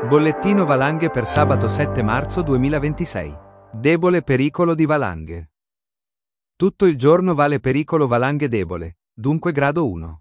Bollettino valanghe per sabato 7 marzo 2026. Debole pericolo di valanghe. Tutto il giorno vale pericolo valanghe debole, dunque grado 1.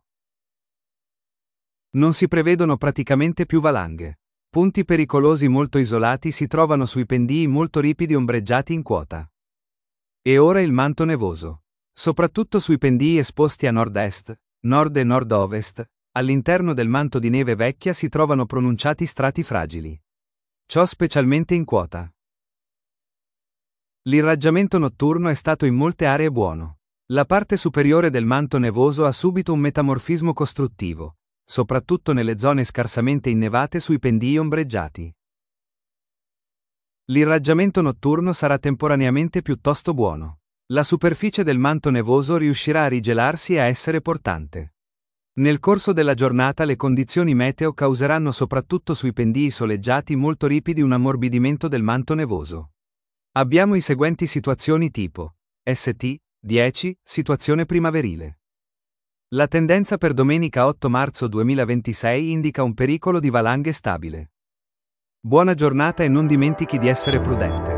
Non si prevedono praticamente più valanghe. Punti pericolosi molto isolati si trovano sui pendii molto ripidi ombreggiati in quota. E ora il manto nevoso. Soprattutto sui pendii esposti a nord-est, nord e nord-ovest, all'interno del manto di neve vecchia si trovano pronunciati strati fragili. Ciò specialmente in quota. L'irraggiamento notturno è stato in molte aree buono. La parte superiore del manto nevoso ha subito un metamorfismo costruttivo, soprattutto nelle zone scarsamente innevate sui pendii ombreggiati. L'irraggiamento notturno sarà temporaneamente piuttosto buono. La superficie del manto nevoso riuscirà a rigelarsi e a essere portante. Nel corso della giornata le condizioni meteo causeranno soprattutto sui pendii soleggiati molto ripidi un ammorbidimento del manto nevoso. Abbiamo i seguenti situazioni tipo ST 10, situazione primaverile. La tendenza per domenica 8 marzo 2026 indica un pericolo di valanghe stabile. Buona giornata e non dimentichi di essere prudente.